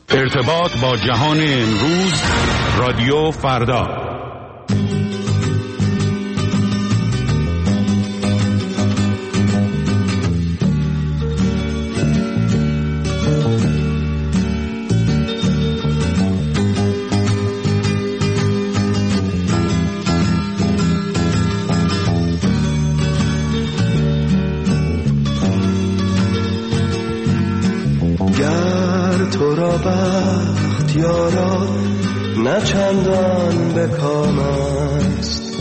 ارتباط با جهان امروز، رادیو فردا. تو را بخت یارا نه چندان به کام است،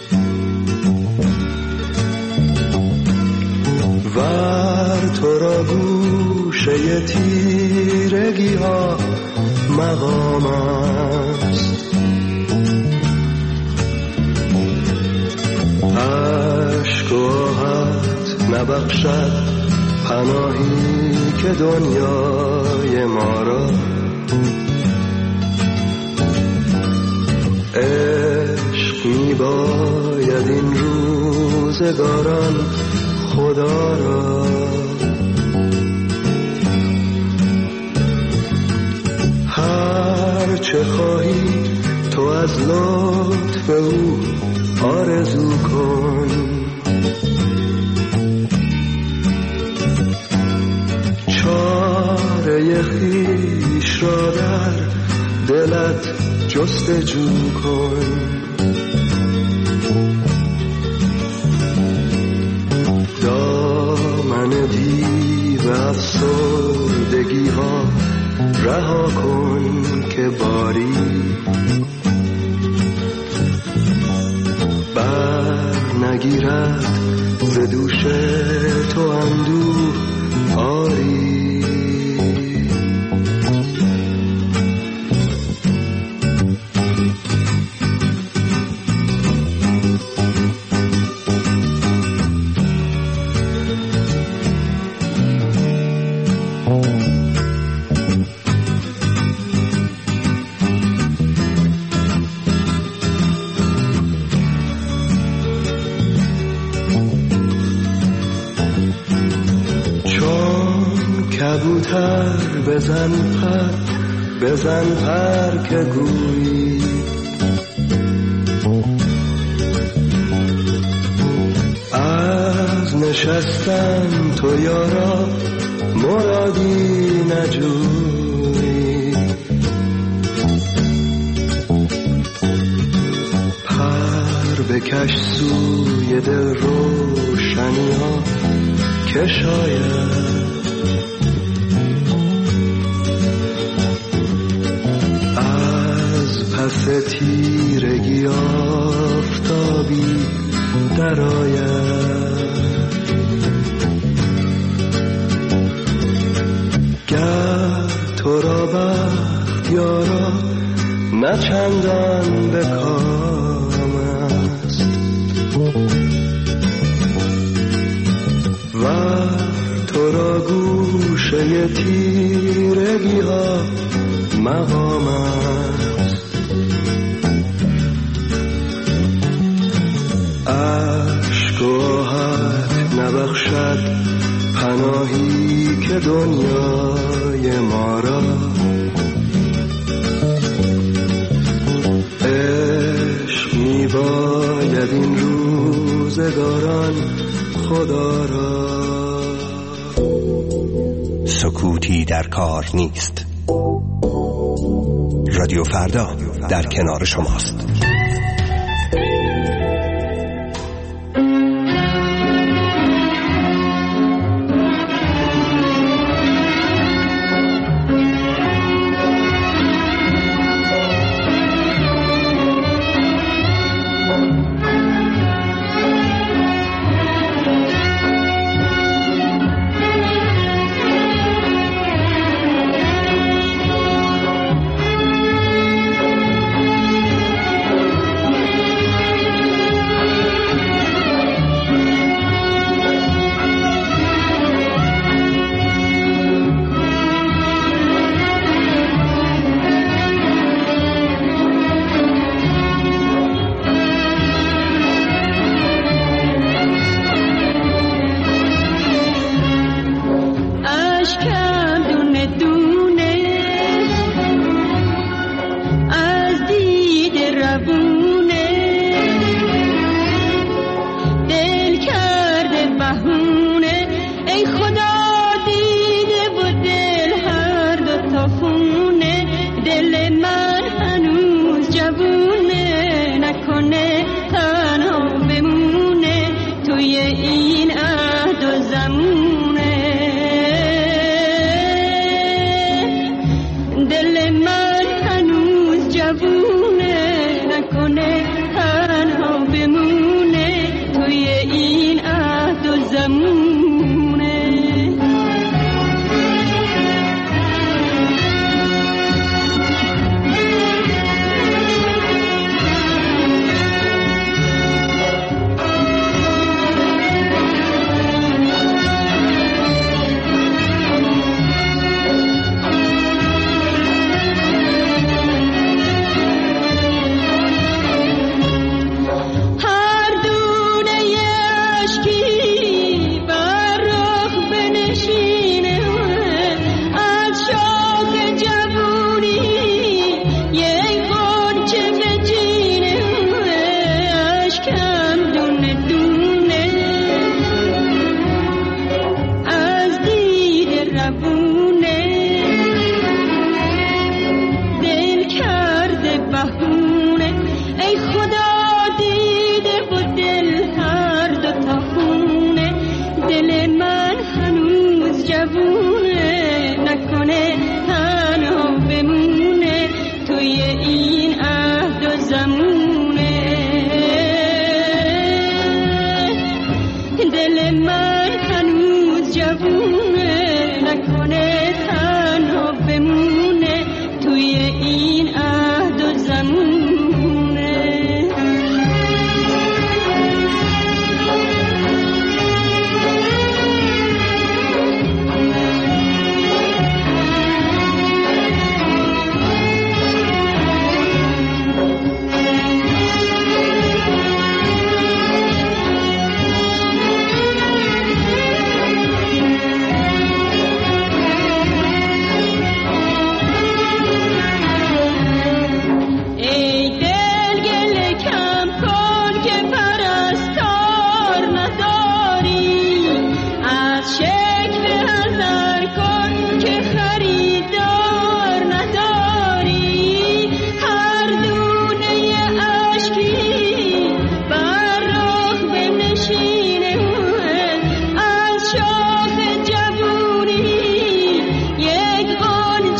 ور تو را گوشه تیرگی ها مقام است. عشق و آهت نبخشد پناهی که دنیای ما را، عشق می باید این روزگاران خدا را. هر چه خواهی تو از لطف او آرزو کن، چاره خویش را در دلت جستجو کن. دامن دیو افسردگی ها رها کن که باری بر نگیرد ز دوش تو اندوه آری. کبوتر بزن پر که گویی، از نشستن تو یارا مرادی نجویی. پر بکش سوی دل روشنی ها که شاید پس تیرگی آفتابی درآید. گر تو را بخت یارا نه چندان به کام است، ور تو را گوشه تیرگی ها مقام است. عشق و آهت نبخشد پناهی که دنیای ما را، عشق می باید این روزگاران خدا را. سکوتی در کار نیست. رادیو فردا در کنار شماست.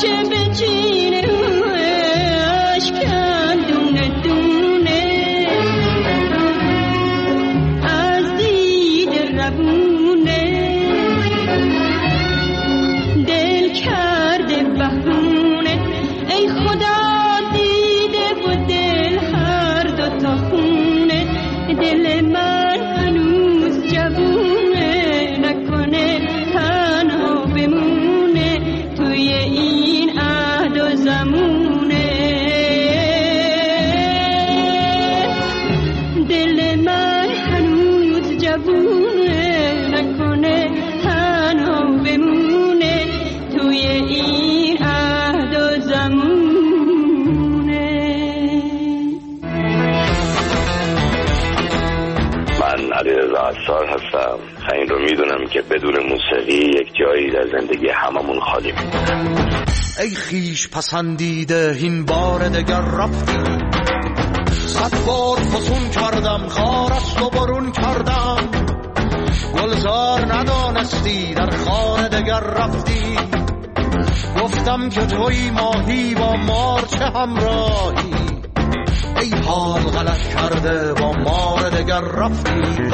هستم. این رو میدونم که بدون موسیقی یک جایی در زندگی هممون خالی میمونه. ای خیش پسندیده این بار دگر رفتی، 100 بار فسون کردم خارست و برون کردم، گلزار ندانستی در خانه دگر رفتی، گفتم که توی ماهی با مار چه همراهی، ای حال غلط کرده با مار دگر رفتی.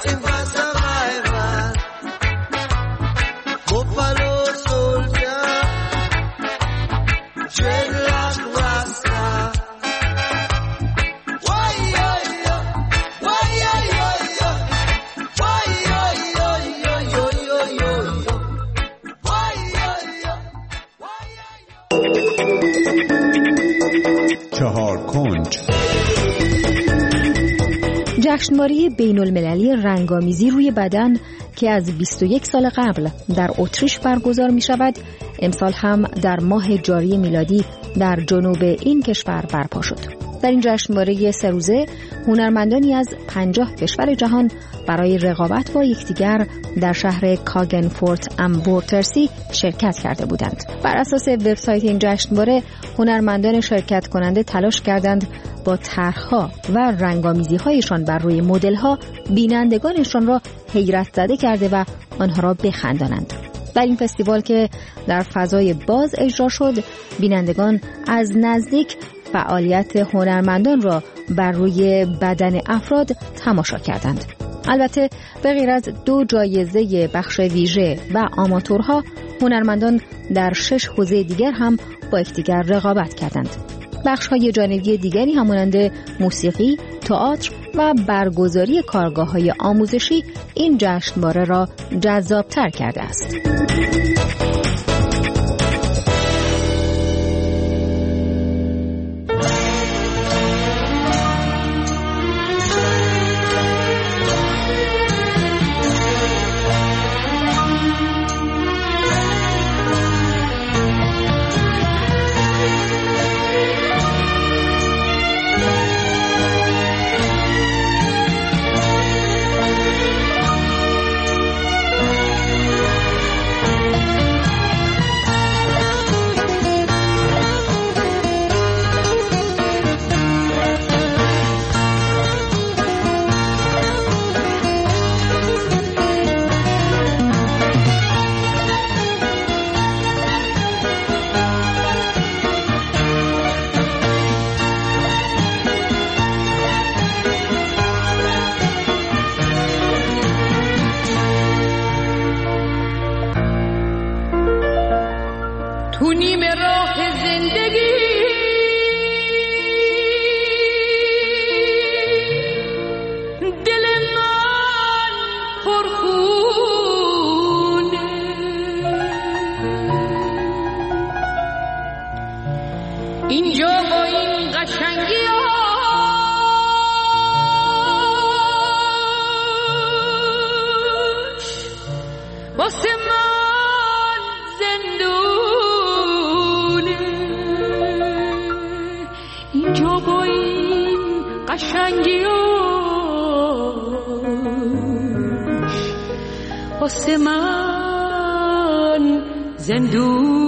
Nothing but survival. Buffalo soldier, dreadlock rasta. Why yo yo, why yo yo yo, why yo yo yo yo yo yo, why yo yo, why yo yo. چهار کنج. جشنواره بین‌المللی رنگامیزی روی بدن که از 21 سال قبل در اتریش برگزار می شود، امسال هم در ماه جاری میلادی در جنوب این کشور برپا شد. در این جشنواره 3 روزه هنرمندانی از 50 کشور جهان برای رقابت با یکدیگر در شهر کاگنفورت ام بورترسی شرکت کرده بودند. بر اساس وبسایت این جشنواره هنرمندان شرکت کننده تلاش کردند با طرح‌ها و رنگامیزی‌هایشان بر روی مدل‌ها بینندگانشان را حیرت زده کرده و آنها را بخندانند. در این فستیوال که در فضای باز اجرا شد، بینندگان از نزدیک فعالیت هنرمندان را بر روی بدن افراد تماشا کردند. البته به غیر از 2 جایزه بخش ویژه و آماتورها، هنرمندان در 6 حوزه دیگر هم با یکدیگر رقابت کردند. بخش‌های جانبی دیگری همانند موسیقی، تئاتر و برگزاری کارگاه‌های آموزشی این جشنواره را جذاب‌تر کرده است. تو نیم راه زندگی دل من پرخونه، اینجا با این قشنگی واسه من زندونه، اینجا با این قشنگیاش واسه من زندونه.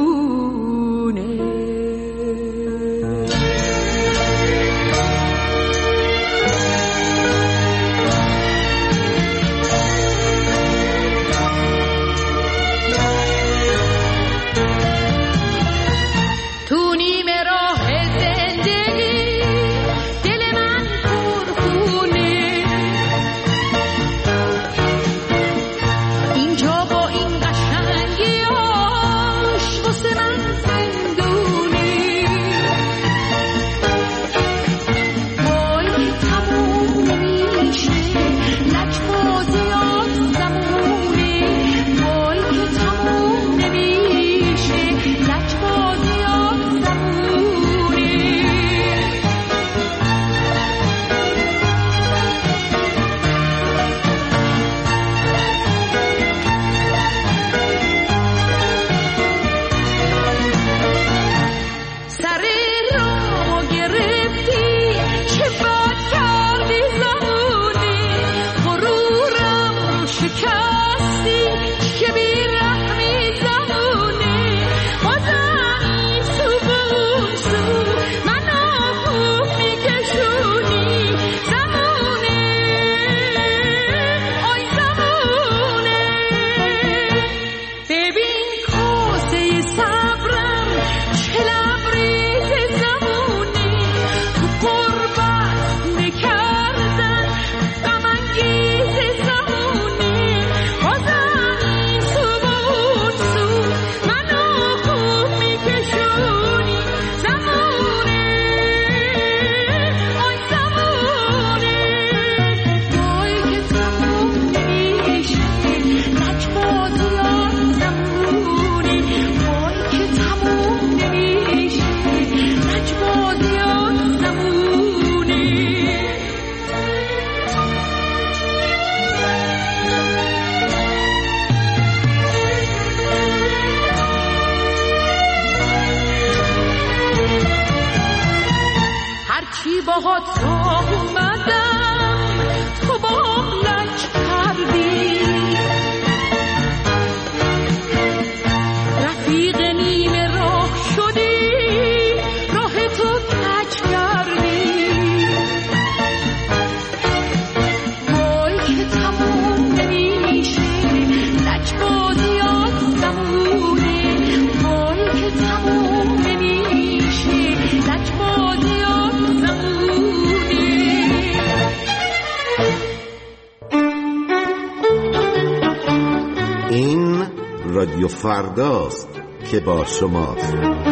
باهات اومدم تو با لک کردی رفیق نیمه راه شدی راه تو کج کردی وای که تموم نمیشه لک بازیات زمونه وای که تموم نمیشه لک بازیات زمونه. این رادیو فرداست که با شماست.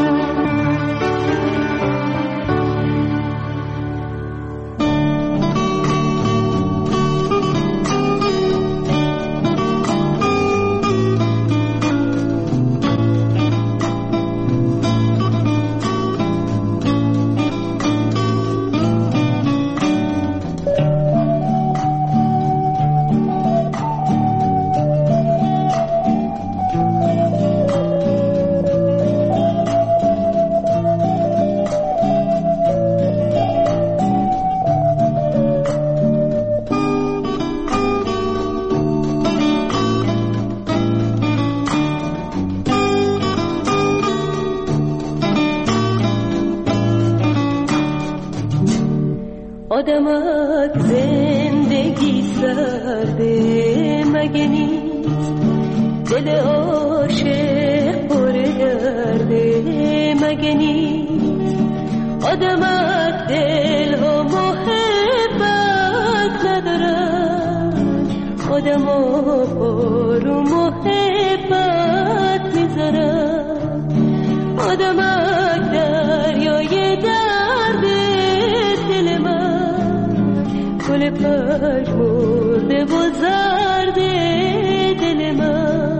آدمک زندگی سرده مگه نیست دل عاشق پر درده مگه نیست آدمک دل و محبت ندارد آدما پر و محبت میذارد آدمک دریای درده دل من گل پژمرده و زرده دل من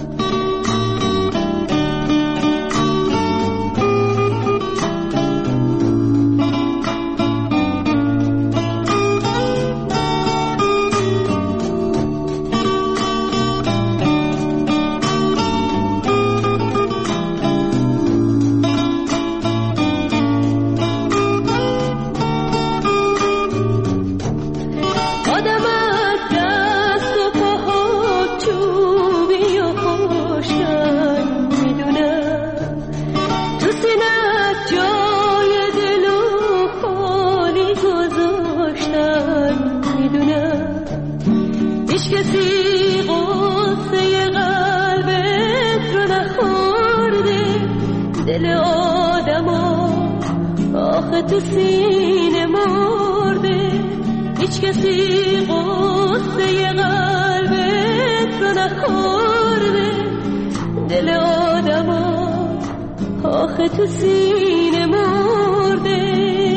دل آدما آخه تو سینه مرده هیچ کسی قصه قلبت رو نخورده دل آدما آخه تو سینه مرده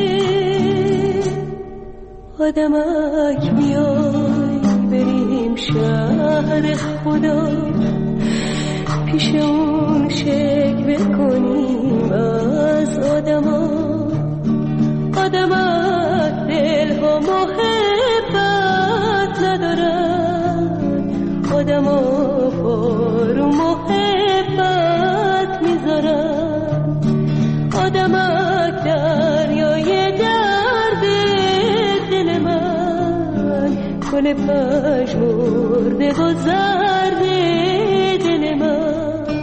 آدمک بیای بریم شهر خدا پیش اون شکوه کنیم از آدما آدمک دل و محبت ندارد آدما پر و محبت میذارد آدمک دریای درد دل من گل پژمرده و زرده دل من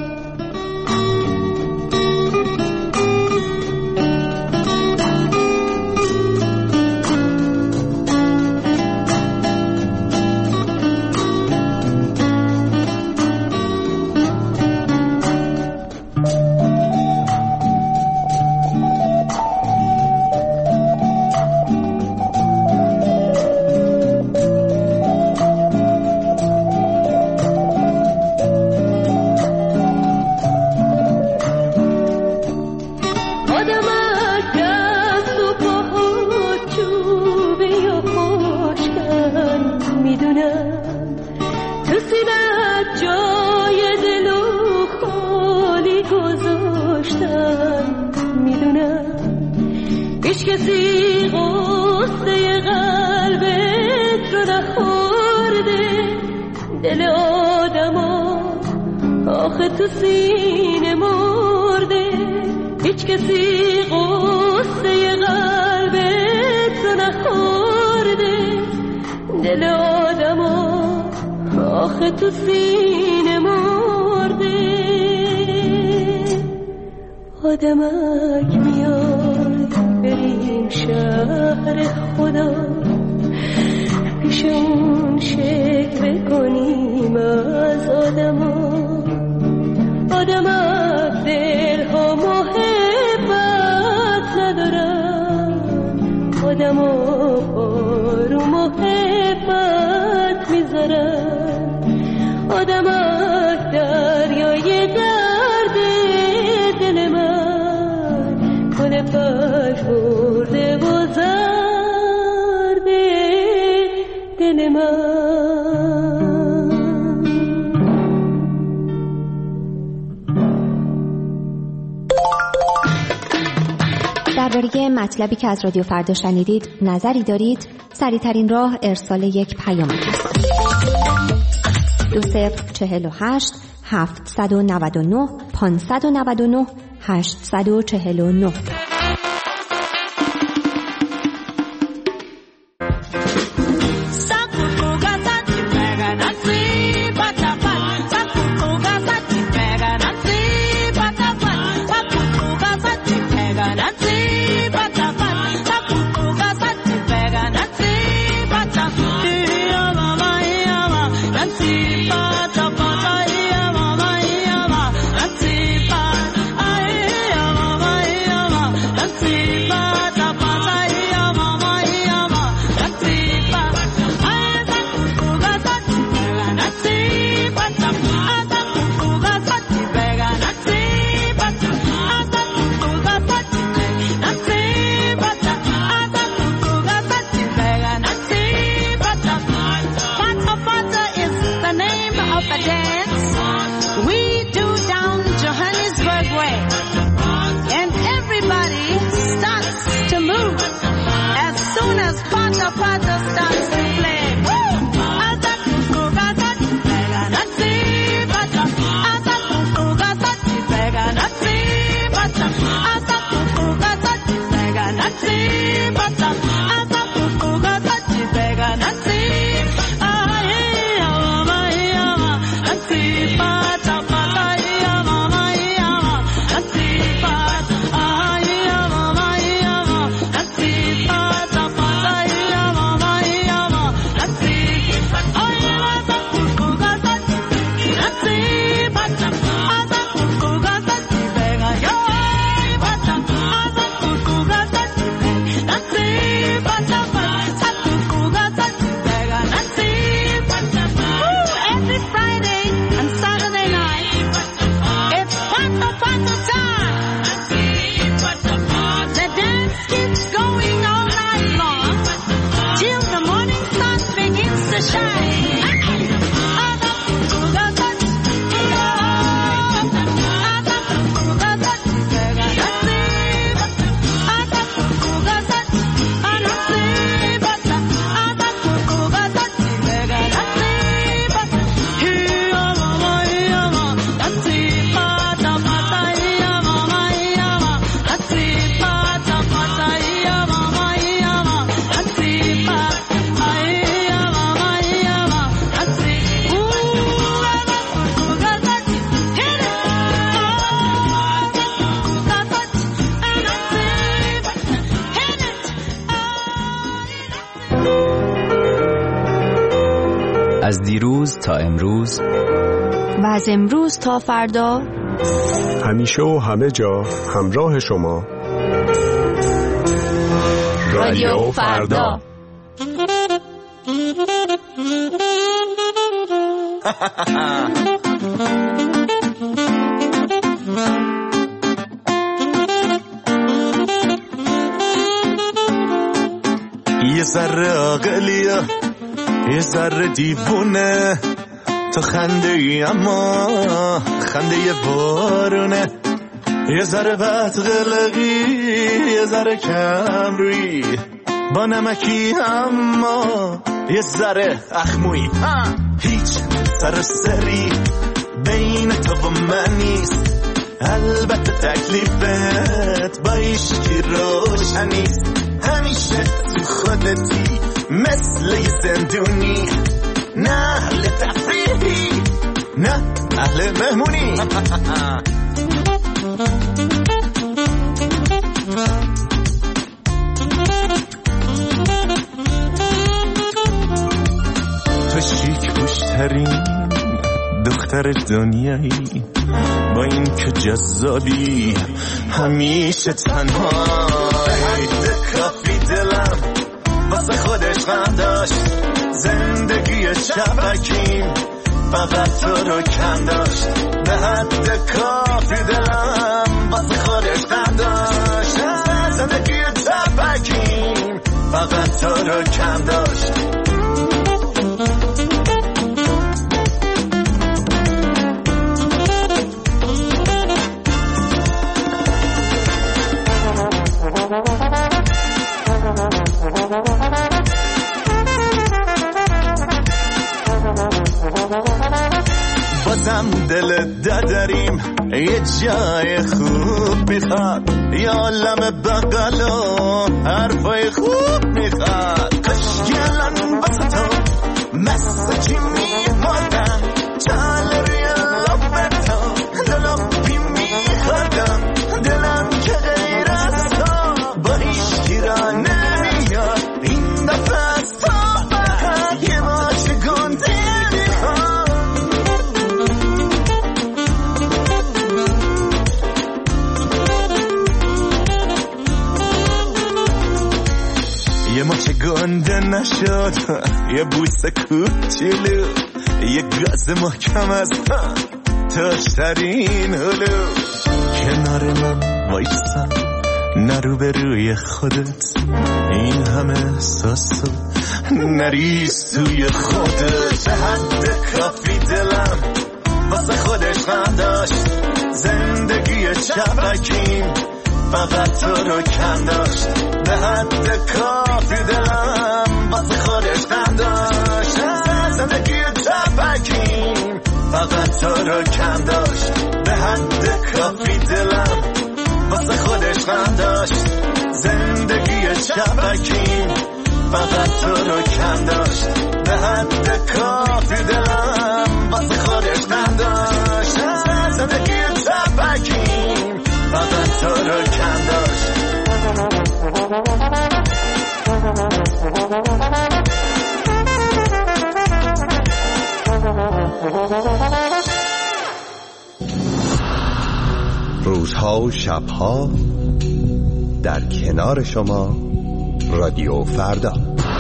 کسی غصه قلبت رو نخورده دل آدما آخه تو سینه مرده هیچ کسی غصه قلبت رو نخورده دل آدما آخه تو سینه مرده آدمک میای بریم شهر خدا پیش اون شکر کنیم از آدما آدمک دل ها محبت ندارن آدما رو محبت میذارن آدمک دریای درد دل من گل پژمرده و زرد دل من. درباره مطلبی که از رادیو فردا شنیدید نظری دارید؟ سریع‌ترین راه ارسال یک پیام است. 2048 799 599 849. از دیروز تا امروز و از امروز تا فردا همیشه و همه جا همراه شما رادیو فردا. یه ذره عاقلیه یه ذره دیوونه تو خنده ای اما خنده یه بارونه یه ذره بد قلقی یه ذره کم روی با نمکی اما یه ذره اخموی هیچ سر سری بین تو و من نیست البته تکلیفت با ایشکی روشنیست همیشه تو خودتی مثل یه زندونی، نه اهل تفریحی نه اهل مهمونی. تو شیک پوشترین دختر دنیایی، با این که جذابی همیشه تنها. به حد کافی دلم واسه خودش غم داشت، زندگی شبکیم فقط تو رو کم داشت. به حد کافی دلم واسه خودش غم داشت، زندگی شبکیم فقط تو رو کم داشت. بازم دل دادریم یه جای خوب میخواد، یا عالم بغل و حرفای خوب میخواد. کاش گلن واسه تو مسیجی میمادم، چال روی لب تو دلوپی میخوادم. دلم که غیر از تو با هیچ را نمیاد، این دفعه از تو فقط یه ماچ گنده میخواد. یه ماچ گنده نشد، یه بوسه کوچولو، یه گاز محکم از تاشترین هلو. کنار من وایسا نرو به روی خودت، این همه احساسو نریز توی خودت. به حد کافی دلم واسه خودش غم داشت، زندگی شبکیم فقط تو رو کم داشت. به حد کافی دلم واسه خودش غم داشت، زندگی شبکیم فقط تو رو کم داشت. به حد کافی دلم واسه خودش غم داشت، زندگی شبکیم فقط تو رو کم داشت. به حد کافی دلم واسه خودش غم داشت، زندگی شبکیم فقط تو رو کم داشت. روزها و شبها در کنار شما رادیو فردا.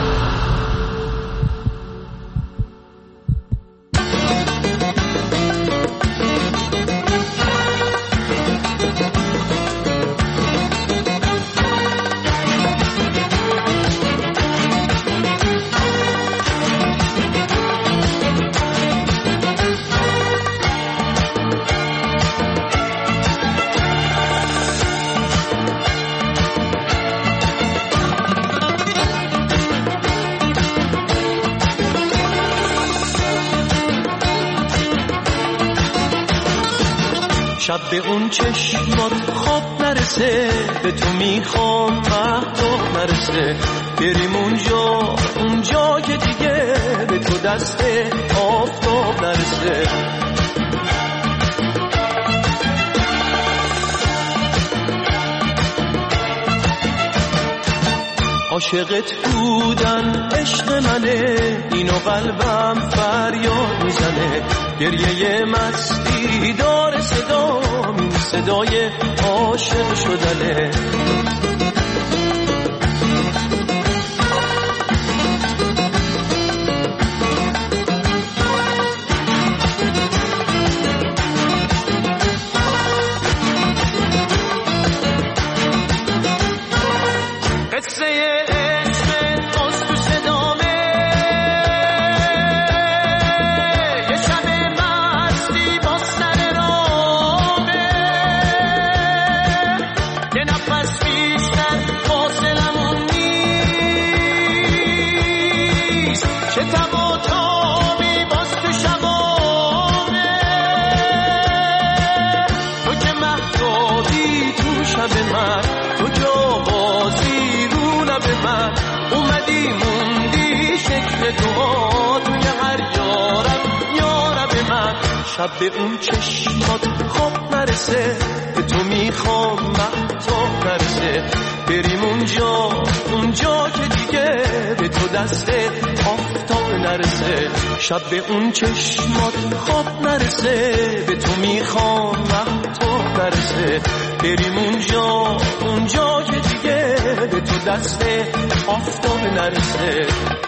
شب به اون چشمات خواب نرسه، به تو میخوام مهتاب نرسه. بریم اونجا که دیگه به تو دست آفتاب نرسه. عاشقت بودن عشق منه، اینو قلبم فریاد میزنه. گریه مستی داره صدام، این صدای عاشق شدنه. شب به اون چشمات خواب نرسه، به تو میخوام مهتاب نرسه، بریم اونجا که دیگه به تو دست آفتاب نرسه. شب به اون چشمات خواب نرسه، به تو میخوام مهتاب نرسه، بریم اونجا که دیگه به تو دست آفتاب نرسه.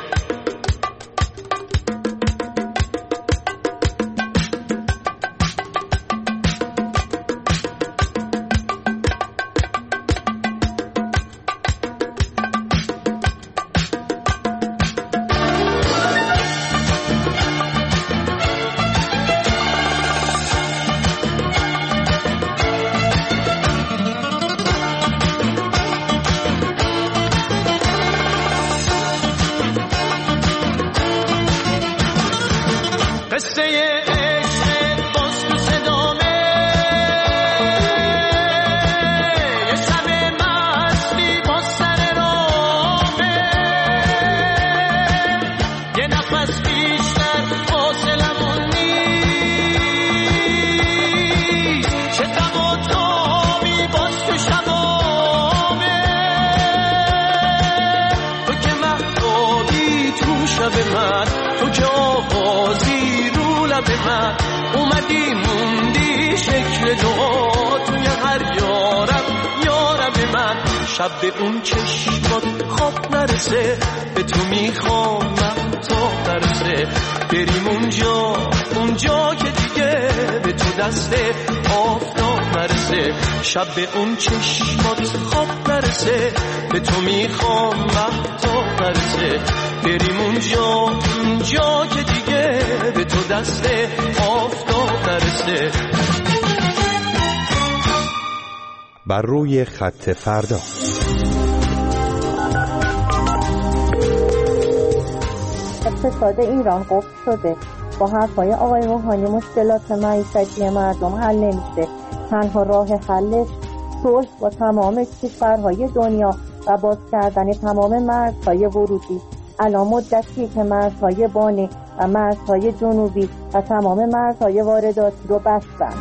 تو که آوازی رو لب من اومدی موندی شکل دعا توی هر یارب من. شب به اون چشمات خواب نرسه، به تو میخوام مهتاب نرسه، بریم اونجا که دیگه به تو دست آفتاب نرسه. شب به اون چشمات خواب نرسه، به تو میخوام مهتاب نرسه، بریم اونجا که دیگه به تو دست آفتاب نرسه. بر روی خط فردا. اقتصاد ایران قفل شده. با حرفای آقای روحانی مشکلات معیشتی مردم حل نمیشه. تنها راه حلش صلح با تمام کشورهای دنیا و باز کردن تمام مرزهای ورودی. الان مدتی که مرزهای بانی و مرزهای جنوبی و تمام مرزهای وارداتی رو بستن.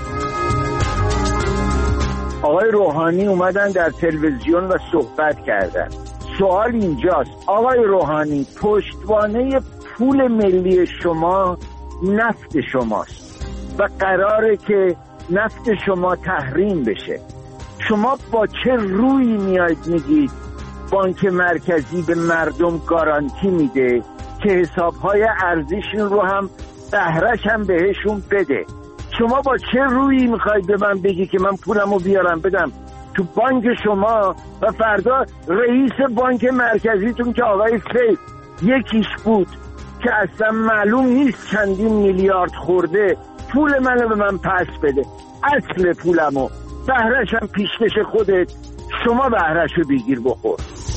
آقای روحانی اومدن در تلویزیون و صحبت کردن. سوال اینجاست آقای روحانی، پشتوانه پول ملی شما نفت شماست و قراره که نفت شما تحریم بشه. شما با چه رویی میاید میگید بانک مرکزی به مردم گارانتی میده که حسابهای ارزششون رو هم بهره‌ش هم بهشون بده؟ شما با چه رویی میخواید به من بگی که من پولمو بیارم بدم تو بانک شما و فردا رئیس بانک مرکزیتون که آقای سیف یکیش بود که اصلا معلوم نیست چندین میلیارد خورده پول منو به من پس بده، اصل پولمو بهره‌ش هم پیشکش خودت، شما بهره‌شو بگیر بخور.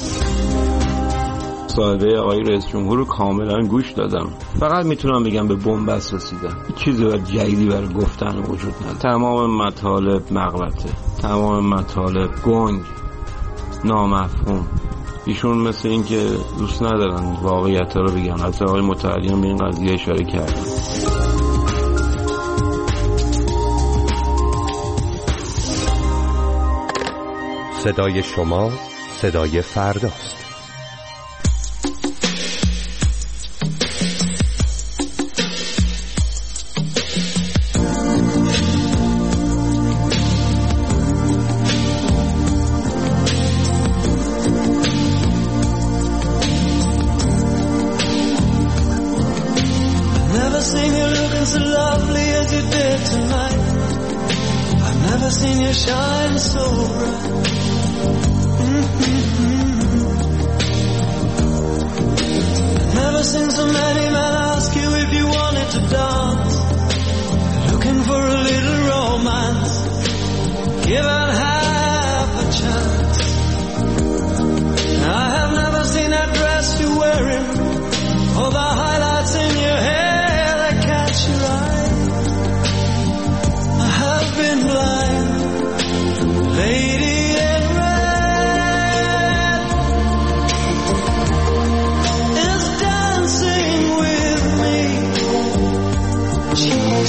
مصاحبه آقای رئیس جمهور رو کاملا گوش دادم. فقط میتونم بگم به بنبست رسیدم. چیزی جدیدی برای گفتن وجود نداره. تمام مطالب مغلطه، تمام مطالب گنگ، نامفهوم. ایشون مثل این که دوست ندارن واقعیت رو بگن. حتی آقای متعلی هم به این قضیه اشاره کردن. صدای شما صدای فرداست.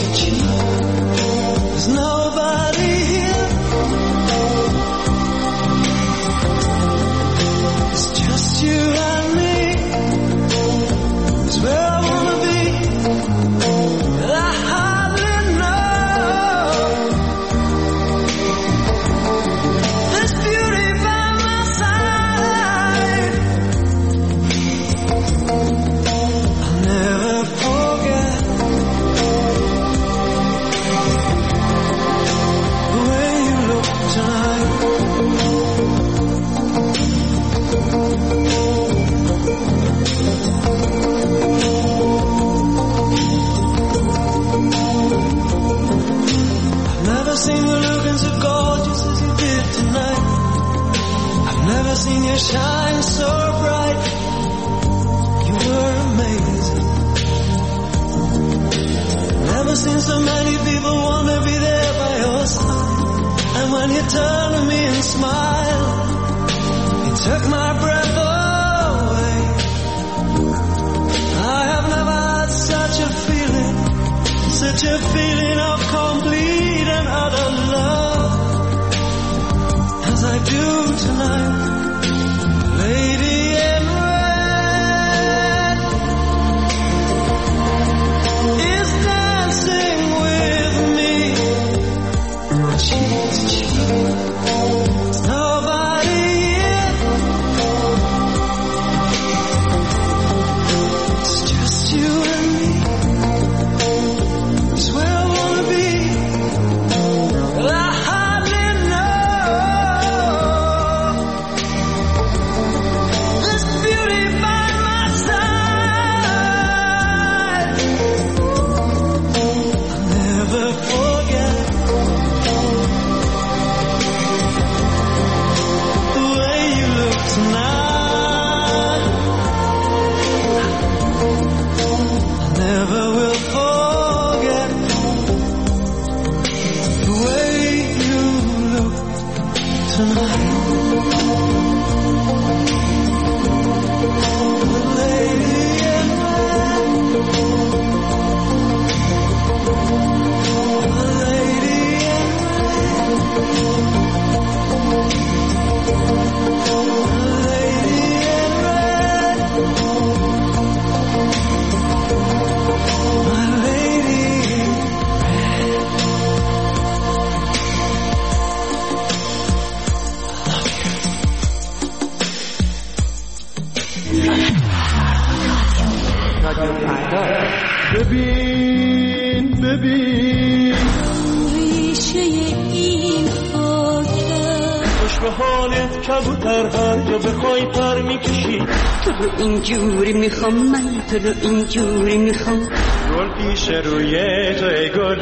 تو رو اینجوری میخوام گل پیش روی تو ای گل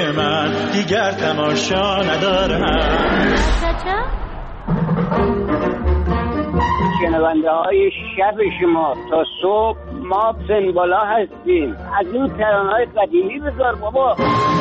من دیگر تماشا ندارم. شنونده های شب شما تا صبح ما سنبالا هستیم. از این ترانه‌های قدیمی بذار بابا.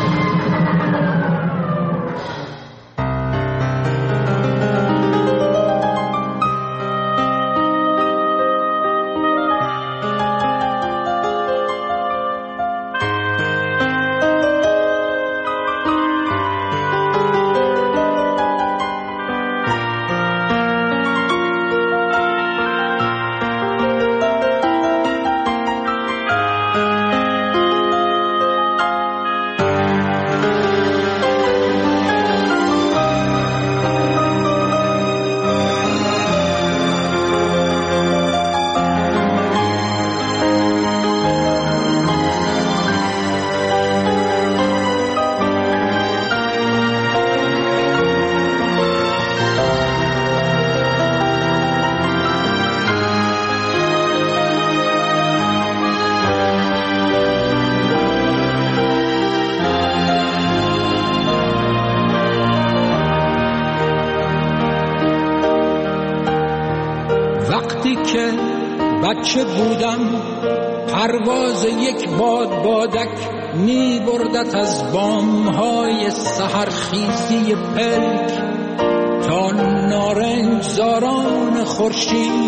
بچه بودم پرواز یک بادبادک می بردت از بامهای سحرخیزی پلک تا نارنج زاران خورشید.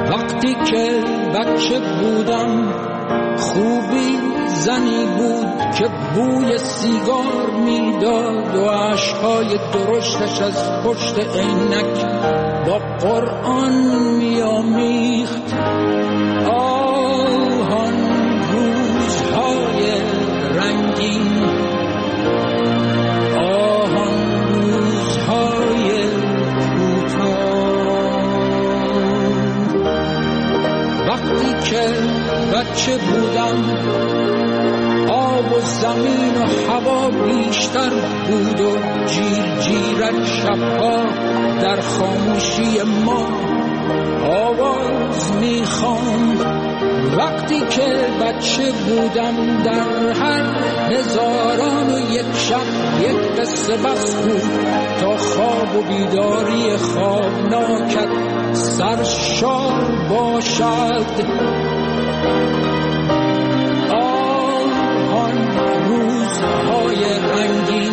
وقتی که بچه بودم خوبی زنی بود که بوی سیگار میداد و عشقای درشتش از پشت عینک با قرآن میامیخت. آن روزهای رنگین، آن روزهای کوتاه، وقتی که بچه بودم آب و زمین و هوا بیشتر بود و جیر جیرک شبها در خاموشی ما آواز میخواند. وقتی که بچه بودم در هر هزاران و یک شب یک قصه بس بود تا خواب و بیداری خوابناکت سرشار باشد. آن روزهای رنگین،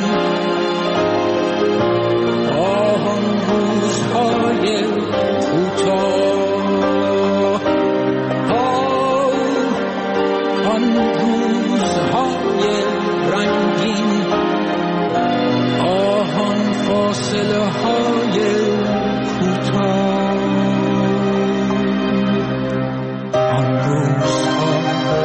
آن روزهای کوتاه، آن روزهای رنگین، آن فاصله های کوتاه، آن روزها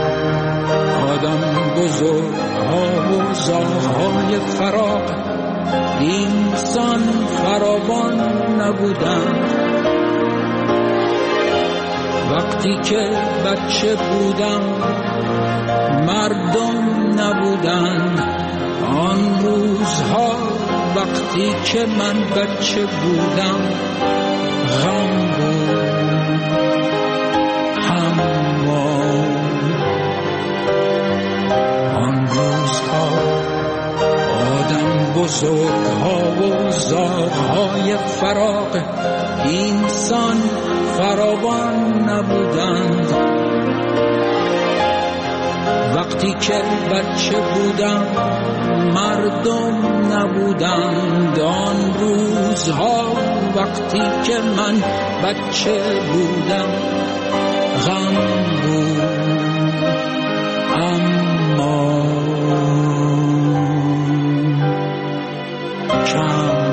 آدم بزرگها و زاغهای فراق اینسان فراوان نبودند. وقتی که بچه بودم مردم نبودند. آن روزها وقتی که من بچه بودم غم بود، آن روزها آدم بزرگها و زاغهای فراق اینسان فراوان نبودند. وقتی که بچه بودم مردم نبودند. آن روزها وقتی که من بچه بودم غم بود، اما کم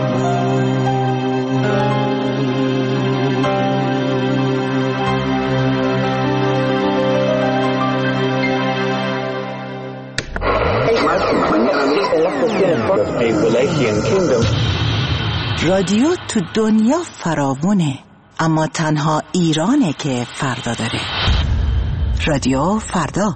رادیو تو دنیا فراوونه، اما تنها ایرانه که فردا داره. رادیو فردا.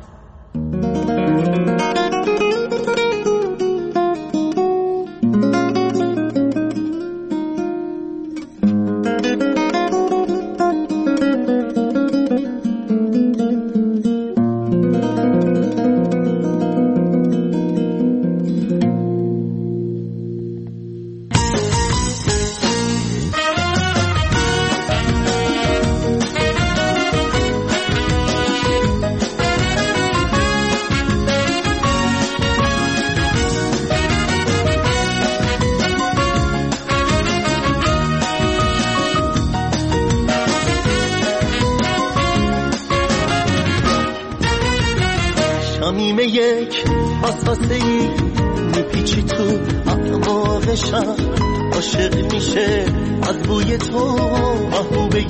شمیم یک وسوسه‌ای میپیچی تو اعماق شب، عاشق میشه از بوی تو محبوبه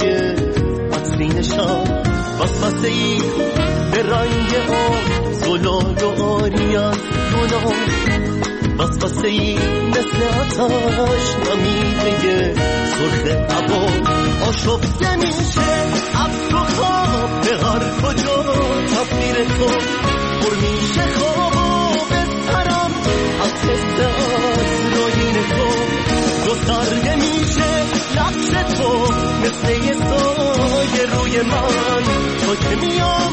عطرین شب. وسوسه‌ای به رنگ آن زلال و آری از گناه، وسوسه‌ای مثل آتش نمیده سرخ هوا. آشفته میشه عطر و خواب به هر کجا تصویر تو پر میشه خواب و بسترم از حس آسراین تو. رو سرده میشه نقش تو مثل یه سایه روی من، تو که میام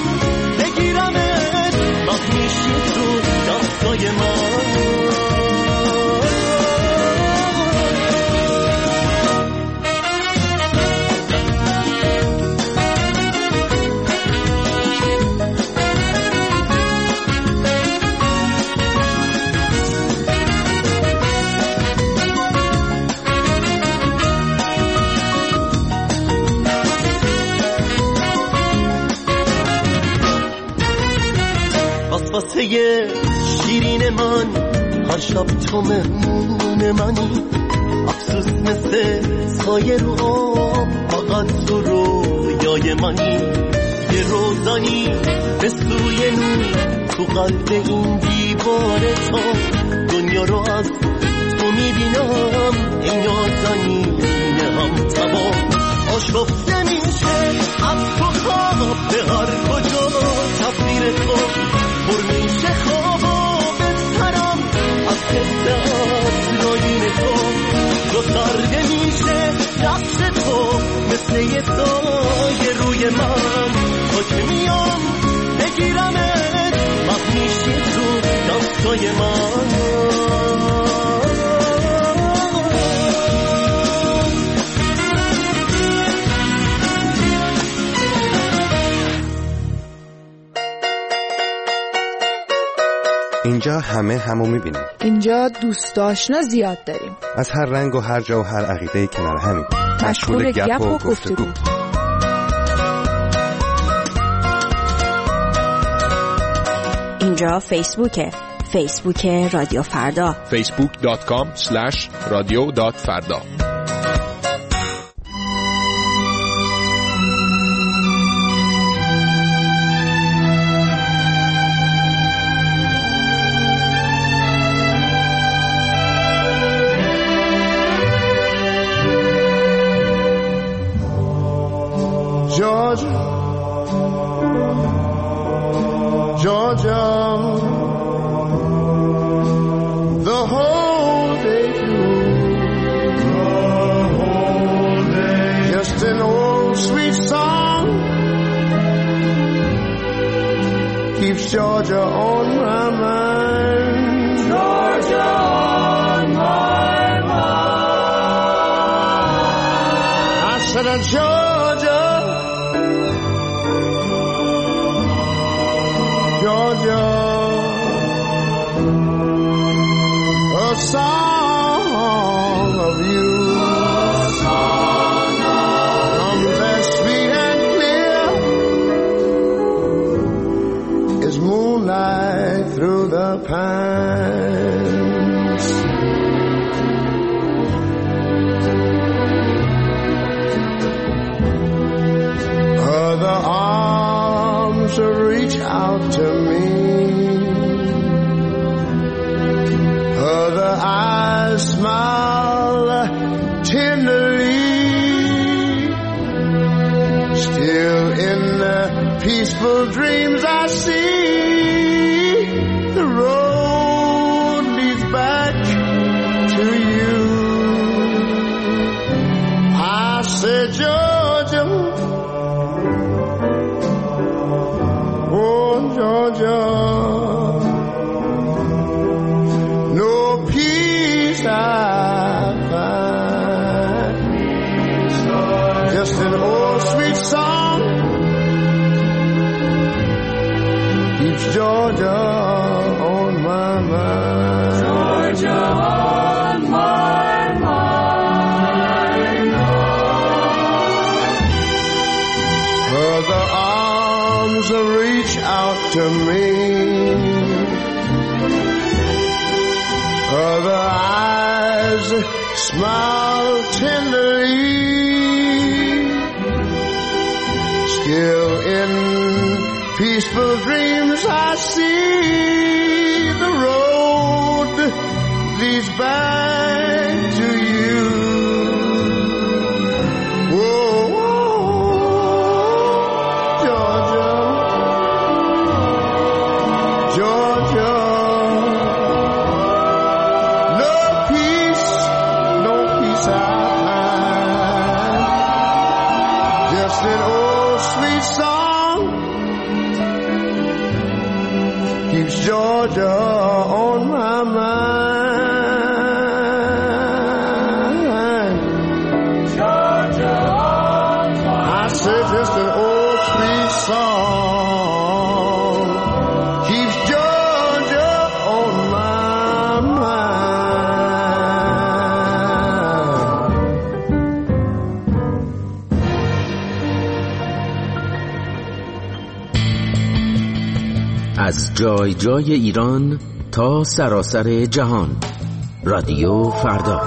بگیرمت وقت میشی تو دستای من. واسه شیرین دل من، هر شب تو مهمون منی، افسوس مثل سایه رو آب، فقط تو رویای منی. یه روزانی به سوی نور تو قلب این دیوار تو، دنیا رو از تو میبینم ای نازنین هم تمام. آشفته میشه از تو خواب به هر کجا، تصویر تو پر میشه خوابا بپرم از حس عطرآیین تو. گسترده میشه دست تو مثل یه سایه روی من، تا که میام بگیرمت محو میشی تو دستای من. اینجا همه همو میبینیم. اینجا دوست آشنا زیاد داریم، از هر رنگ و هر جا و هر عقیده کنار همین. مشغول گپ و گفتگو. اینجا فیسبوکه، فیسبوک رادیو فردا، facebook.com/radio.farda. Georgia, Georgia, the whole day through, just an old sweet song keeps Georgia on my mind. Georgia on my mind. I said, Georgia, Georgia, a song of you, comes as sweet and clear as moonlight through the pines. Other arms reach out to me, other eyes smile tenderly, still in the peaceful dreams I see, the road leads back to you. I said, Georgia, oh Georgia, no peace I find, just an old sweet song keeps Georgia on my mind. Georgia on my mind. Other arms reach out to me, other eyes smile tenderly, still in peaceful dreams I see, the road leads back to you. Whoa, Georgia, Georgia, no peace I find, just an old sweet song keeps Georgia on my mind. Georgia on my mind. I said just an old sweet song keeps Georgia on my mind. از جای جای ایران تا سراسر جهان. رادیو فردا.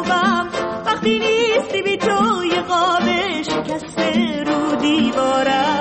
وقتی نیستی بی تو یه قاب شکسته رو دیوارم.